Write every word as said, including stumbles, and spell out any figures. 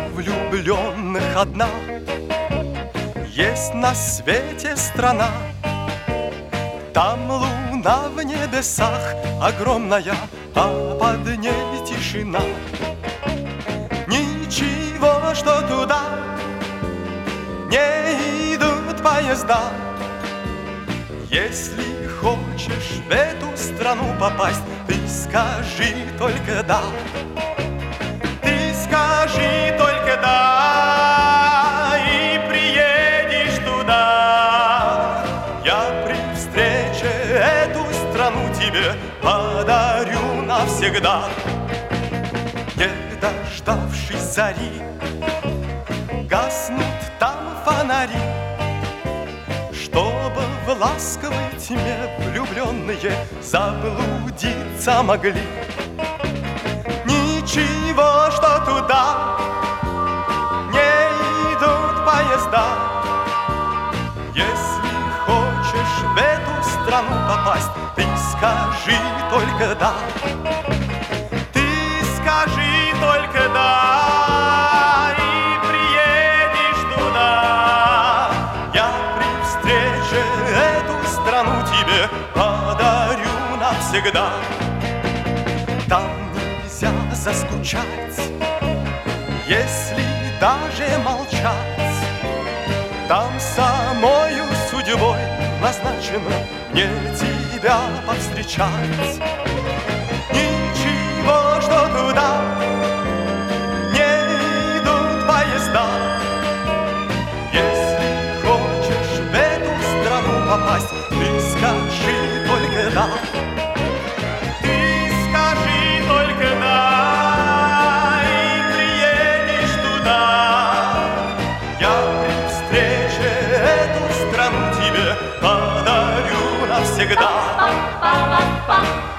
влюбленных одна. Есть на свете страна, там луна в небесах огромная, а под ней тишина. Ничего, что туда не идут поезда. Если хочешь в эту страну попасть, ты скажи только да. Ты скажи только да, и приедешь туда. Я при встрече эту страну тебе подарю навсегда. Не дождавшись зари, гаснут там фонари, чтобы в ласковой тьме влюбленные заблудиться могли. Ничего, что туда не идут поезда. Если хочешь в эту страну попасть, ты скажи только да. Ты скажи только да, и приедешь туда. Я при встрече эту страну тебе подарю навсегда. Там нельзя заскучать, если даже молчать. Там самою судьбой назначено мне тебя повстречать. Ничего, что туда не идут поезда. Если хочешь в эту страну попасть, ты скажи только да. Ты скажи только да, и приедешь туда. Я при встрече эту страну тебе подарю навсегда.